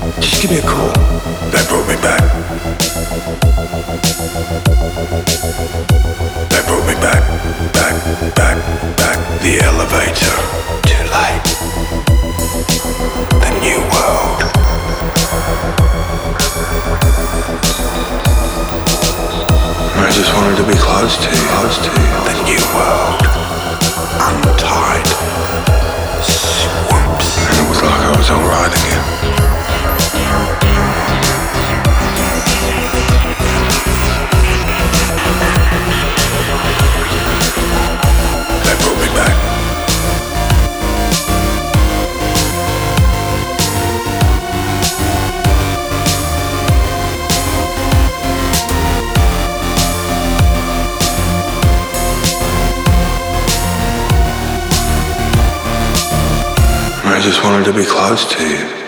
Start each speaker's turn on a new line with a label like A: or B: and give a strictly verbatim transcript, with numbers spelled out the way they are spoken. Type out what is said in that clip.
A: Just give me a call. That brought me back. That brought me back, back, back, back. The elevator. Too late. The new world. I just wanted to be close to you, close to you. The new world. Untied. Swoops. And it was like I was alright again. That brought me back. I just wanted to be close to you.